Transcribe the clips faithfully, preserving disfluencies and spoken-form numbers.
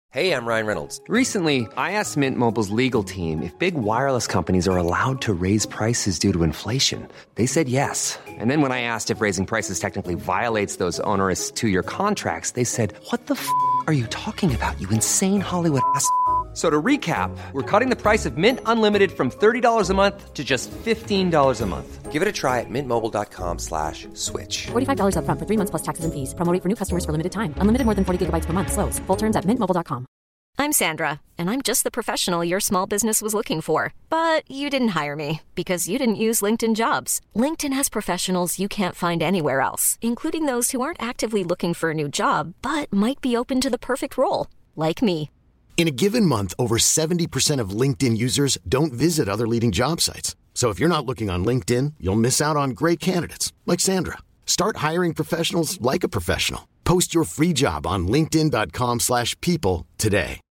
Hey, I'm Ryan Reynolds. Recently, I asked Mint Mobile's legal team if big wireless companies are allowed to raise prices due to inflation. They said yes. And then when I asked if raising prices technically violates those onerous two-year contracts, they said, what the f*** are you talking about, you insane Hollywood ass f- So to recap, we're cutting the price of Mint Unlimited from thirty dollars a month to just fifteen dollars a month. Give it a try at mintmobile.com slash switch. forty-five dollars up front for three months plus taxes and fees. Promo rate for new customers for limited time. Unlimited more than forty gigabytes per month. Slows full terms at mint mobile dot com. I'm Sandra, and I'm just the professional your small business was looking for. But you didn't hire me because you didn't use LinkedIn Jobs. LinkedIn has professionals you can't find anywhere else, including those who aren't actively looking for a new job, but might be open to the perfect role, like me. In a given month, over seventy percent of LinkedIn users don't visit other leading job sites. So if you're not looking on LinkedIn, you'll miss out on great candidates like Sandra. Start hiring professionals like a professional. Post your free job on linkedin.com slash people today.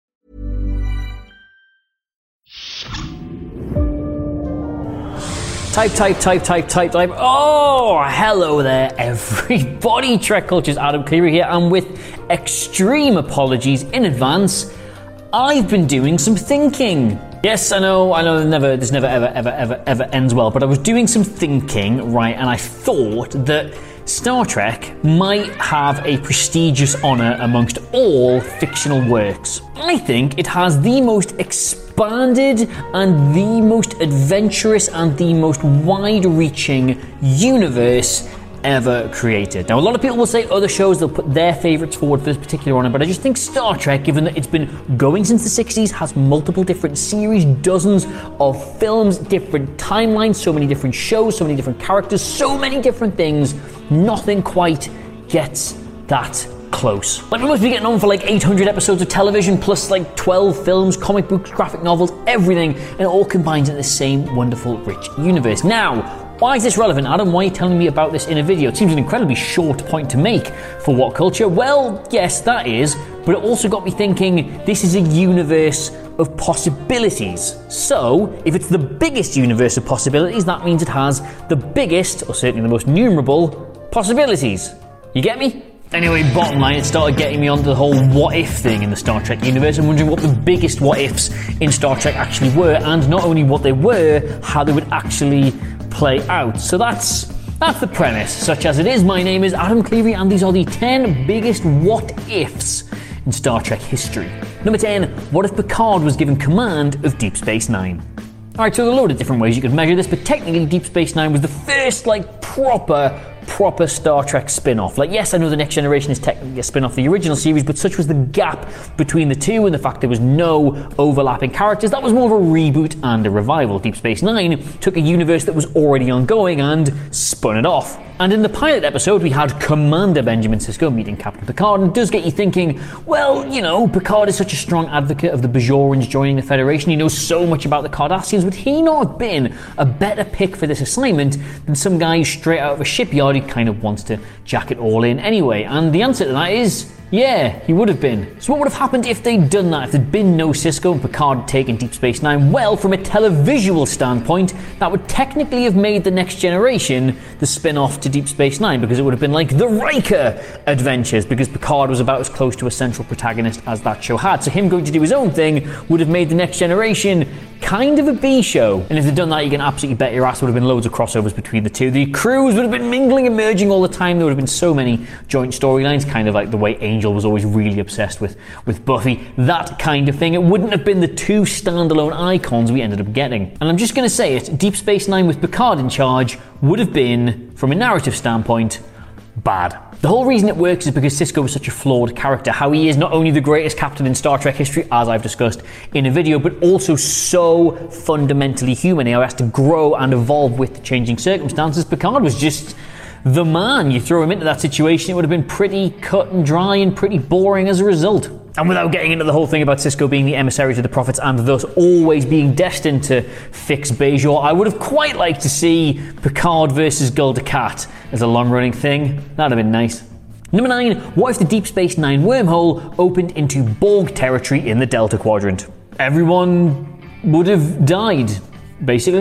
Type, type, type, type, type, type. Oh, hello there, everybody. Trek Culture's Adam Cleary here, and with extreme apologies in advance, I've been doing some thinking. Yes, I know, I know, never, this never, ever, ever, ever, ever ends well, but I was doing some thinking, right, and I thought that Star Trek might have a prestigious honour amongst all fictional works. I think it has the most expanded and the most adventurous and the most wide-reaching universe ever created. Now, a lot of people will say other shows, they'll put their favourites forward for this particular honour, but I just think Star Trek, given that it's been going since the sixties, has multiple different series, dozens of films, different timelines, so many different shows, so many different characters, so many different things, nothing quite gets that close. Like, we must be getting on for like eight hundred episodes of television, plus like twelve films, comic books, graphic novels, everything, and it all combines in the same wonderful, rich universe. Now, why is this relevant, Adam? Why are you telling me about this in a video? It seems an incredibly short point to make for What Culture. Well, yes, that is, but it also got me thinking this is a universe of possibilities. So, if it's the biggest universe of possibilities, that means it has the biggest, or certainly the most numerable, possibilities. You get me? Anyway, bottom line, it started getting me onto the whole what if thing in the Star Trek universe and wondering what the biggest what ifs in Star Trek actually were, and not only what they were, how they would actually play out. So that's that's the premise. Such as it is, my name is Adam Cleary, and these are the ten biggest what ifs in Star Trek history. Number ten, what if Picard was given command of Deep Space Nine? Alright, so there are a load of different ways you could measure this, but technically Deep Space Nine was the first, like, proper proper Star Trek spin-off. Like, yes, I know The Next Generation is technically a spin-off of the original series, but such was the gap between the two and the fact there was no overlapping characters. That was more of a reboot and a revival. Deep Space Nine took a universe that was already ongoing and spun it off. And in the pilot episode, we had Commander Benjamin Sisko meeting Captain Picard, and it does get you thinking, well, you know, Picard is such a strong advocate of the Bajorans joining the Federation. He knows so much about the Cardassians. Would he not have been a better pick for this assignment than some guy straight out of a shipyard who kind of wants to jack it all in anyway? And the answer to that is, yeah, he would have been. So what would have happened if they'd done that, if there'd been no Sisko and Picard had taken Deep Space Nine? Well, from a televisual standpoint, that would technically have made The Next Generation the spin-off to Deep Space Nine, because it would have been like the Riker adventures, because Picard was about as close to a central protagonist as that show had. So him going to do his own thing would have made The Next Generation kind of a B show. And if they'd done that, you can absolutely bet your ass there would have been loads of crossovers between the two. The crews would have been mingling and merging all the time. There would have been so many joint storylines, kind of like the way Angel was always really obsessed with, with Buffy. That kind of thing. It wouldn't have been the two standalone icons we ended up getting. And I'm just going to say it, Deep Space Nine with Picard in charge would have been, from a narrative standpoint, bad. The whole reason it works is because Sisko is such a flawed character. How he is not only the greatest captain in Star Trek history, as I've discussed in a video, but also so fundamentally human. He has to grow and evolve with the changing circumstances. Picard was just the man. You throw him into that situation, it would have been pretty cut and dry and pretty boring as a result. And without getting into the whole thing about Sisko being the emissary to the prophets and thus always being destined to fix Bajor, I would have quite liked to see Picard versus Gul Dukat as a long-running thing. That'd have been nice. Number nine, what if the Deep Space Nine wormhole opened into Borg territory in the Delta Quadrant? Everyone would have died, basically.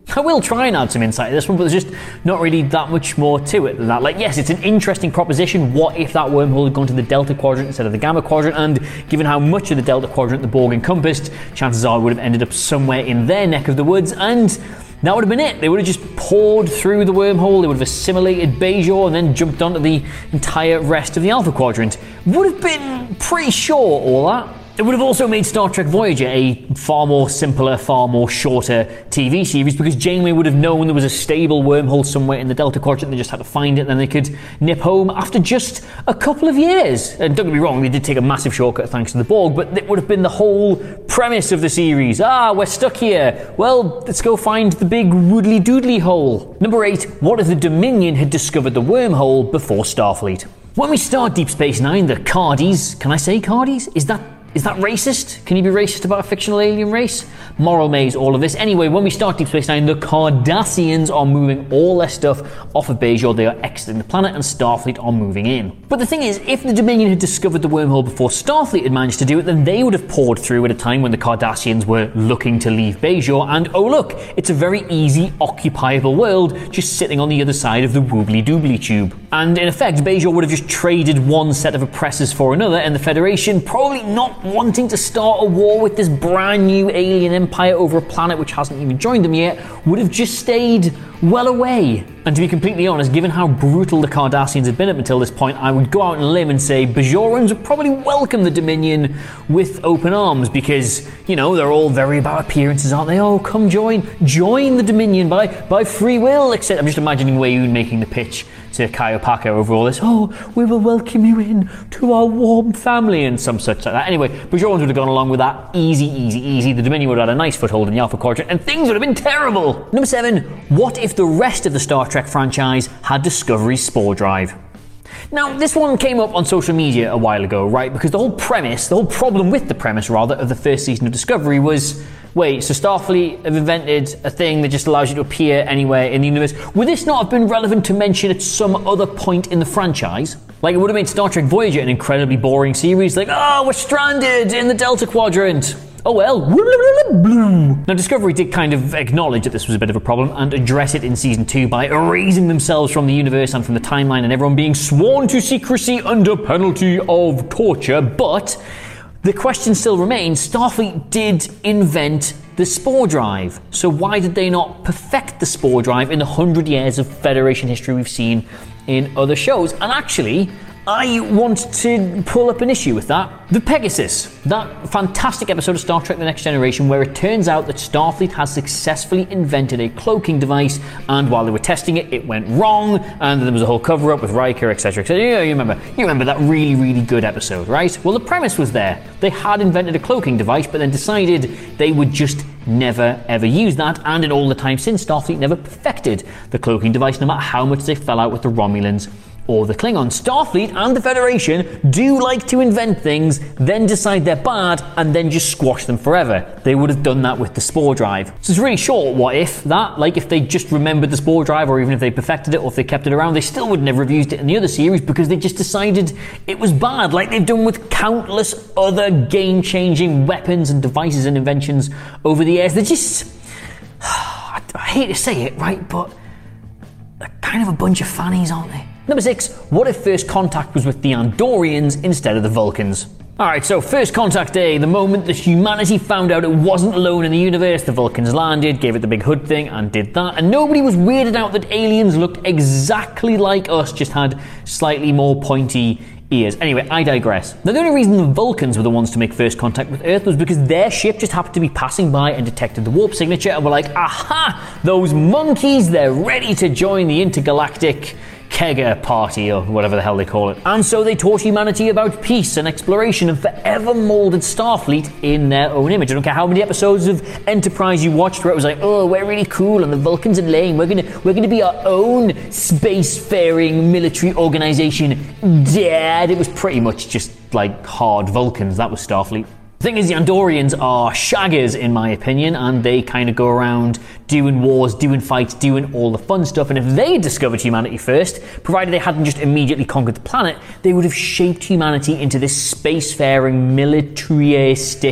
I will try and add some insight to this one, but there's just not really that much more to it than that. Like, yes, it's an interesting proposition. What if that wormhole had gone to the Delta Quadrant instead of the Gamma Quadrant? And given how much of the Delta Quadrant the Borg encompassed, chances are it would have ended up somewhere in their neck of the woods, and that would have been it. They would have just poured through the wormhole, they would have assimilated Bajor, and then jumped onto the entire rest of the Alpha Quadrant. Would have been pretty sure all that. It would have also made Star Trek Voyager a far more simpler, far more shorter T V series, because Janeway would have known there was a stable wormhole somewhere in the Delta Quadrant. They just had to find it, and then they could nip home after just a couple of years. And don't get me wrong, they did take a massive shortcut thanks to the Borg, but it would have been the whole premise of the series. Ah, we're stuck here. Well, let's go find the big woodly doodly hole. Number eight, what if the Dominion had discovered the wormhole before Starfleet? When we start Deep Space Nine, the Cardis, can I say Cardis? Is that Is that racist? Can you be racist about a fictional alien race? Moral maze, all of this. Anyway, when we start Deep Space Nine, the Cardassians are moving all their stuff off of Bajor. They are exiting the planet, and Starfleet are moving in. But the thing is, if the Dominion had discovered the wormhole before Starfleet had managed to do it, then they would have poured through at a time when the Cardassians were looking to leave Bajor, and oh look, it's a very easy, occupiable world just sitting on the other side of the woobly-doobly tube. And in effect, Bajor would have just traded one set of oppressors for another, and the Federation, probably not wanting to start a war with this brand new alien empire over a planet which hasn't even joined them yet, would have just stayed well away. And to be completely honest, given how brutal the Cardassians had been up until this point, I would go out on a limb and say Bajorans would probably welcome the Dominion with open arms, because, you know, they're all very about appearances, aren't they? Oh, come join, join the Dominion by, by free will, except I'm just imagining Weyoun making the pitch to Kaiopaka over all this. Oh, we will welcome you in to our warm family and some such like that. Anyway, Bajorans would have gone along with that easy, easy, easy. The Dominion would have had a nice foothold in the Alpha Quadrant, and things would have been terrible. Number seven, what if the rest of the Star Trek franchise had Discovery's spore drive? Now, this one came up on social media a while ago, right? Because the whole premise, the whole problem with the premise, rather, of the first season of Discovery was, wait, so Starfleet have invented a thing that just allows you to appear anywhere in the universe. Would this not have been relevant to mention at some other point in the franchise? Like, it would have made Star Trek Voyager an incredibly boring series, like, oh, we're stranded in the Delta Quadrant. Oh well. Now, Discovery did kind of acknowledge that this was a bit of a problem and address it in season two by erasing themselves from the universe and from the timeline, and everyone being sworn to secrecy under penalty of torture. But the question still remains, Starfleet did invent the spore drive. So why did they not perfect the spore drive in the hundred years of Federation history we've seen in other shows? And actually, I want to pull up an issue with that. The Pegasus, that fantastic episode of Star Trek The Next Generation where it turns out that Starfleet has successfully invented a cloaking device, and while they were testing it, it went wrong, and there was a whole cover-up with Riker, et cetera, et cetera. Yeah, you remember, you remember that really, really good episode, right? Well, the premise was there. They had invented a cloaking device, but then decided they would just never, ever use that, and in all the time since, Starfleet never perfected the cloaking device, no matter how much they fell out with the Romulans or the Klingons. Starfleet and the Federation do like to invent things, then decide they're bad, and then just squash them forever. They would have done that with the spore drive. So it's really short what if that, like if they just remembered the spore drive, or even if they perfected it, or if they kept it around, they still would never have used it in the other series because they just decided it was bad, like they've done with countless other game-changing weapons and devices and inventions over the years. They're just, I hate to say it, right, but they're kind of a bunch of fannies, aren't they? Number six, what if First Contact was with the Andorians instead of the Vulcans? Alright, so First Contact Day, the moment that humanity found out it wasn't alone in the universe, the Vulcans landed, gave it the big hood thing, and did that, and nobody was weirded out that aliens looked exactly like us, just had slightly more pointy ears. Anyway, I digress. Now, the only reason the Vulcans were the ones to make first contact with Earth was because their ship just happened to be passing by and detected the warp signature, and were like, aha, those monkeys, they're ready to join the intergalactic Kegger party, or whatever the hell they call it. And so they taught humanity about peace and exploration and forever molded Starfleet in their own image. I don't care how many episodes of Enterprise you watched where it was like, oh, we're really cool and the Vulcans are lame. We're gonna we're gonna be our own spacefaring military organization. Dad, it was pretty much just like hard Vulcans. That was Starfleet. The thing is, the Andorians are shaggers, in my opinion, and they kind of go around doing wars, doing fights, doing all the fun stuff. And if they had discovered humanity first, provided they hadn't just immediately conquered the planet, they would have shaped humanity into this spacefaring, militaristic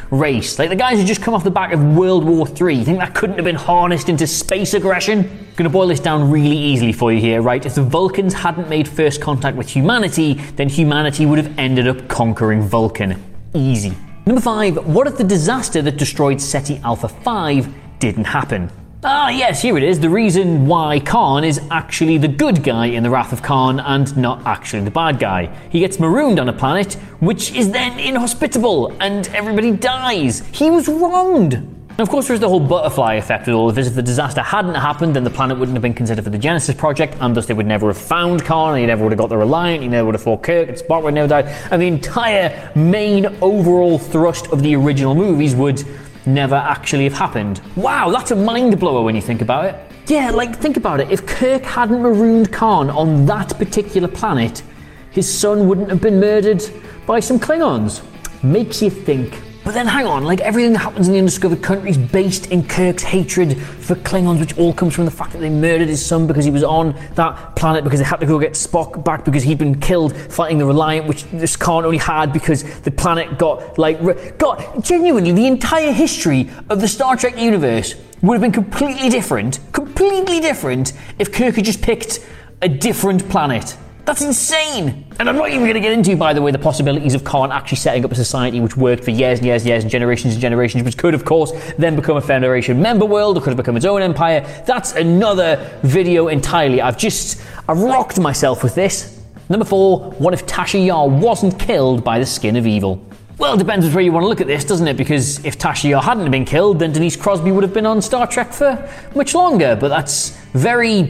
race. Like the guys who just come off the back of World War Three. You think that couldn't have been harnessed into space aggression? Gonna boil this down really easily for you here, right? If the Vulcans hadn't made first contact with humanity, then humanity would have ended up conquering Vulcan. Easy. Number five, what if the disaster that destroyed Ceti Alpha five didn't happen? Ah, yes, here it is. The reason why Khan is actually the good guy in the Wrath of Khan and not actually the bad guy. He gets marooned on a planet, which is then inhospitable, and everybody dies. He was wronged. And of course, there's the whole butterfly effect with all of this. If the disaster hadn't happened, then the planet wouldn't have been considered for the Genesis Project, and thus they would never have found Khan, and he never would have got the Reliant, he never would have fought Kirk, and Spock would never died, and the entire main overall thrust of the original movies would never actually have happened. Wow, that's a mind blower when you think about it. Yeah, like, think about it. If Kirk hadn't marooned Khan on that particular planet, his son wouldn't have been murdered by some Klingons. Makes you think. But then hang on, like everything that happens in the Undiscovered Country is based in Kirk's hatred for Klingons, which all comes from the fact that they murdered his son because he was on that planet, because they had to go get Spock back because he'd been killed fighting the Reliant, which this Khan only had because the planet got, like, got, genuinely, the entire history of the Star Trek universe would have been completely different, completely different, if Kirk had just picked a different planet. That's insane! And I'm not even going to get into, by the way, the possibilities of Khan actually setting up a society which worked for years and years and years and generations and generations, which could, of course, then become a Federation member world, or could have become its own empire. That's another video entirely. I've just, I've rocked myself with this. Number four, what if Tasha Yar wasn't killed by the skin of evil? Well, it depends which way you want to look at this, doesn't it? Because if Tasha Yar hadn't been killed, then Denise Crosby would have been on Star Trek for much longer, but that's very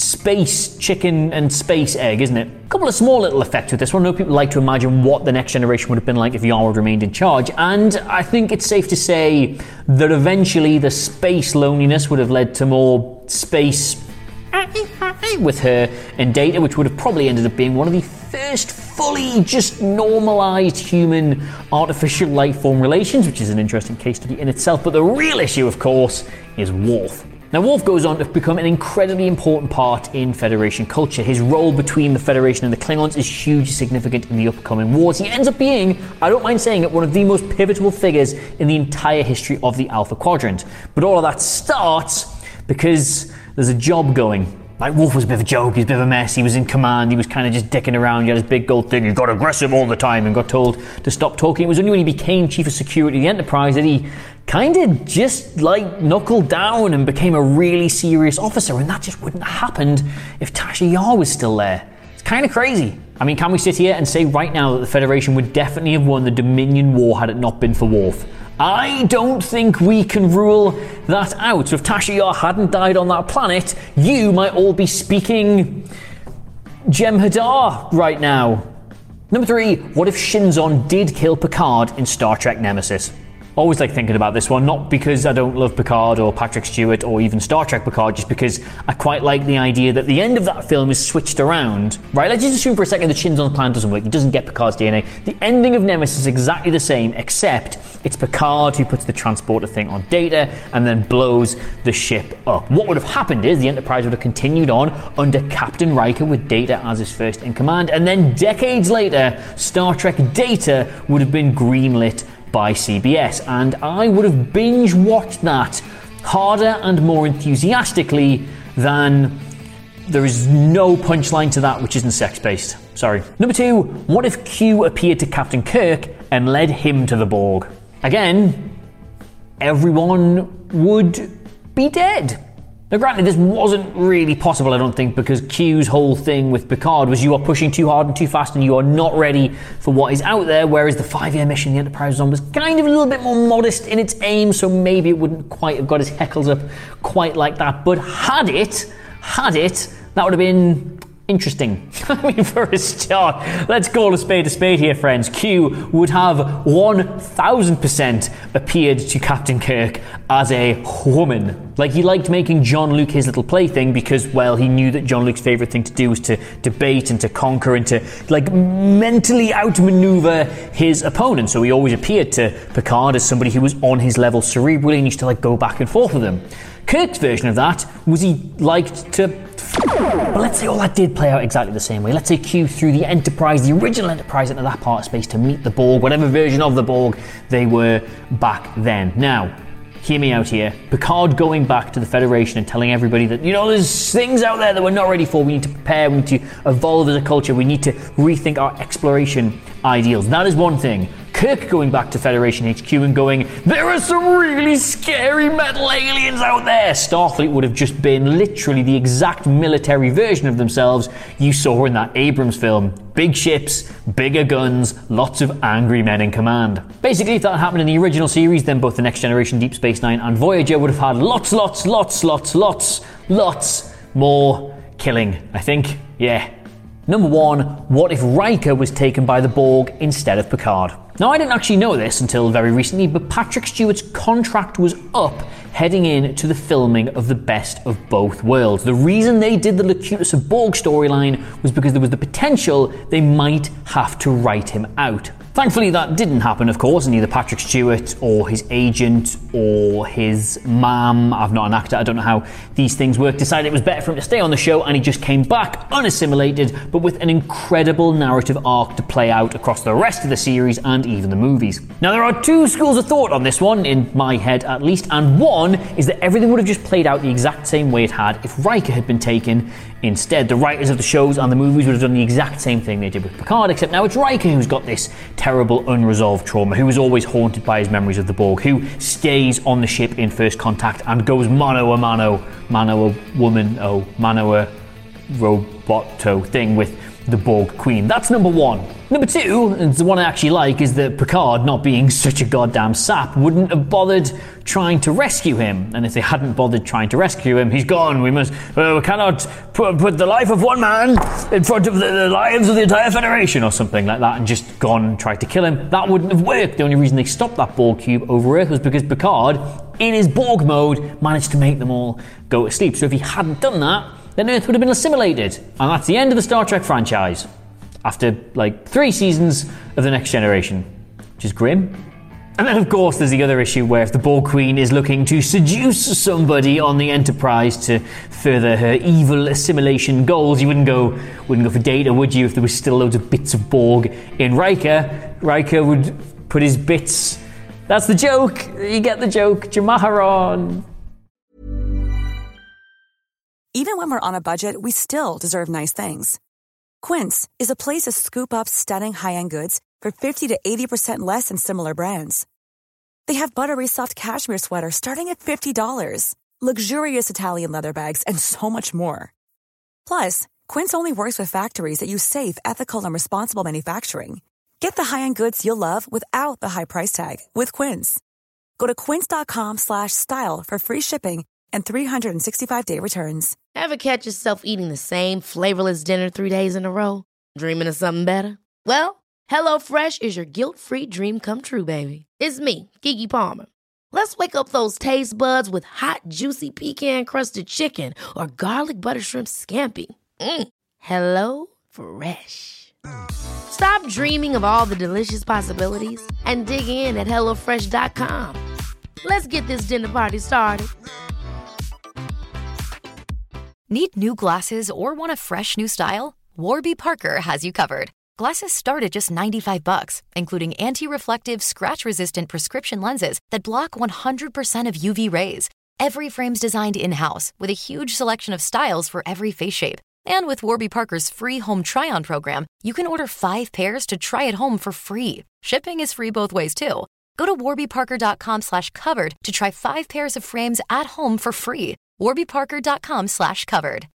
space chicken and space egg, isn't it? A couple of small little effects with this one. I know people like to imagine what the next generation would have been like if Yar had remained in charge, and I think it's safe to say that eventually the space loneliness would have led to more space with her and Data, which would have probably ended up being one of the first fully just normalized human artificial life form relations, which is an interesting case study in itself. But the real issue, of course, is Worf. Now, Worf goes on to become an incredibly important part in Federation culture. His role between the Federation and the Klingons is hugely significant in the upcoming wars. He ends up being, I don't mind saying it, one of the most pivotal figures in the entire history of the Alpha Quadrant. But all of that starts because there's a job going. Like, Worf was a bit of a joke, he was a bit of a mess, he was in command, he was kind of just dicking around, he had his big gold thing, he got aggressive all the time and got told to stop talking. It was only when he became Chief of Security of the Enterprise that he kind of just, like, knuckled down and became a really serious officer, and that just wouldn't have happened if Tasha Yar was still there. It's kind of crazy. I mean, can we sit here and say right now that the Federation would definitely have won the Dominion War had it not been for Worf? I don't think we can rule that out. So if Tasha Yar hadn't died on that planet, you might all be speaking Jem'Hadar right now. Number three, what if Shinzon did kill Picard in Star Trek Nemesis? Always like thinking about this one, not because I don't love Picard or Patrick Stewart or even Star Trek Picard, just because I quite like the idea that the end of that film is switched around, right? Let's just assume for a second that Shinzon's plan doesn't work, he doesn't get Picard's D N A. The ending of Nemesis is exactly the same, except it's Picard who puts the transporter thing on Data and then blows the ship up. What would have happened is the Enterprise would have continued on under Captain Riker with Data as his first in command, and then decades later, Star Trek Data would have been greenlit by C B S, and I would have binge watched that harder and more enthusiastically than there is no punchline to that which isn't sex-based. Sorry. Number two, what if Q appeared to Captain Kirk and led him to the Borg? Again, everyone would be dead. Now granted, this wasn't really possible, I don't think, because Q's whole thing with Picard was you are pushing too hard and too fast and you are not ready for what is out there, whereas the five-year mission the Enterprise was on was kind of a little bit more modest in its aim, so maybe it wouldn't quite have got his heckles up quite like that. But had it, had it, that would have been interesting. I mean, for a start, let's call a spade a spade here, friends. Q would have one thousand percent appeared to Captain Kirk as a woman. Like, he liked making Jean-Luc his little plaything because, well, he knew that Jean-Luc's favourite thing to do was to debate and to conquer and to, like, mentally outmaneuver his opponent. So he always appeared to Picard as somebody who was on his level cerebrally and used to, like, go back and forth with him. Kirk's version of that was he liked to... But let's say all that did play out exactly the same way. Let's say Q threw the Enterprise, the original Enterprise, into that part of space to meet the Borg, whatever version of the Borg they were back then. Now, hear me out here. Picard going back to the Federation and telling everybody that, you know, there's things out there that we're not ready for. We need to prepare. We need to evolve as a culture. We need to rethink our exploration ideals. That is one thing. Kirk going back to Federation H Q and going, there are some really scary metal aliens out there. Starfleet would have just been literally the exact military version of themselves you saw in that Abrams film. Big ships, bigger guns, lots of angry men in command. Basically, if that happened in the original series, then both the Next Generation, Deep Space Nine and Voyager would have had lots, lots, lots, lots, lots, lots more killing, I think. Yeah. Number one, what if Riker was taken by the Borg instead of Picard? Now, I didn't actually know this until very recently, but Patrick Stewart's contract was up heading in to the filming of The Best of Both Worlds. The reason they did the Locutus of Borg storyline was because there was the potential they might have to write him out. Thankfully, that didn't happen, of course, and either Patrick Stewart or his agent or his mum, I'm not an actor, I don't know how these things work, decided it was better for him to stay on the show, and he just came back unassimilated, but with an incredible narrative arc to play out across the rest of the series and even the movies. Now, there are two schools of thought on this one, in my head at least, and one is that everything would have just played out the exact same way it had if Riker had been taken instead. The writers of the shows and the movies would have done the exact same thing they did with Picard, except now it's Riker who's got this terrible unresolved trauma, who is always haunted by his memories of the Borg, who stays on the ship in First Contact and goes mano a mano, mano a woman, oh, mano a roboto thing with the Borg Queen. That's number one. Number two, and the one I actually like, is that Picard, not being such a goddamn sap, wouldn't have bothered trying to rescue him. And if they hadn't bothered trying to rescue him, he's gone. We must, uh, we cannot put, put the life of one man in front of the, the lives of the entire Federation or something like that, and just gone and tried to kill him. That wouldn't have worked. The only reason they stopped that Borg cube over Earth was because Picard, in his Borg mode, managed to make them all go to sleep. So if he hadn't done that, then Earth would have been assimilated. And that's the end of the Star Trek franchise. After, like, three seasons of The Next Generation. Which is grim. And then, of course, there's the other issue where if the Borg Queen is looking to seduce somebody on the Enterprise to further her evil assimilation goals, you wouldn't go wouldn't go for Data, would you, if there was still loads of bits of Borg in Riker? Riker would put his bits... That's the joke! You get the joke. Jamaharon. Even when we're on a budget, we still deserve nice things. Quince is a place to scoop up stunning high-end goods for fifty to eighty percent less than similar brands. They have buttery soft cashmere sweaters starting at fifty dollars, luxurious Italian leather bags, and so much more. Plus, Quince only works with factories that use safe, ethical, and responsible manufacturing. Get the high-end goods you'll love without the high price tag with Quince. Go to quince.com slash style for free shipping and three sixty-five day returns. Ever catch yourself eating the same flavorless dinner three days in a row? Dreaming of something better? Well, HelloFresh is your guilt-free dream come true, baby. It's me, Keke Palmer. Let's wake up those taste buds with hot, juicy pecan-crusted chicken or garlic butter shrimp scampi. Mm. Hello Fresh. Stop dreaming of all the delicious possibilities and dig in at hello fresh dot com. Let's get this dinner party started. Need new glasses or want a fresh new style? Warby Parker has you covered. Glasses start at just ninety-five bucks, including anti-reflective, scratch-resistant prescription lenses that block one hundred percent of U V rays. Every frame's designed in-house with a huge selection of styles for every face shape. And with Warby Parker's free home try-on program, you can order five pairs to try at home for free. Shipping is free both ways, too. Go to warbyparker.com slash covered to try five pairs of frames at home for free. warbyparker.com slash covered.